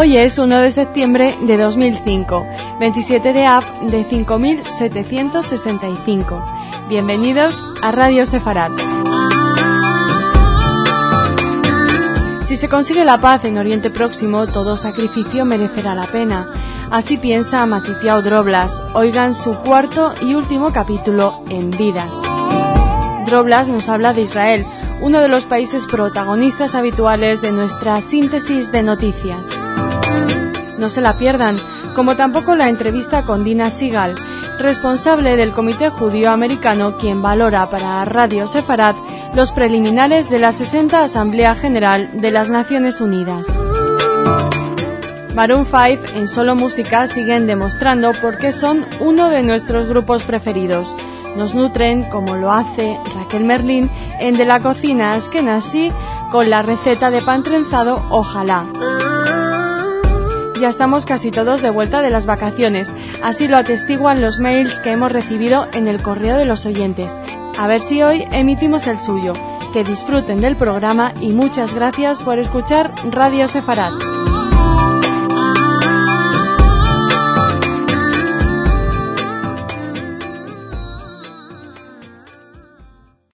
Hoy es 1 de septiembre de 2005, 27 de Av de 5765. Bienvenidos a Radio Sefarad. Si se consigue la paz en Oriente Próximo, todo sacrificio merecerá la pena. Así piensa Matityahu Droblas. Oigan su cuarto y último capítulo en Vidas. Droblas nos habla de Israel, uno de los países protagonistas habituales de nuestra síntesis de noticias. No se la pierdan, como tampoco la entrevista con Dina Sigal, responsable del Comité Judío Americano, quien valora para Radio Sefarad los preliminares de la 60 Asamblea General de las Naciones Unidas. Maroon 5 en Solo Música siguen demostrando por qué son uno de nuestros grupos preferidos. Nos nutren, como lo hace Raquel Merlín, en De la Cocina Ashkenazí con la receta de pan trenzado Ojalá. Ya estamos casi todos de vuelta de las vacaciones, así lo atestiguan los mails que hemos recibido en el correo de los oyentes. A ver si hoy emitimos el suyo. Que disfruten del programa y muchas gracias por escuchar Radio Sefarad.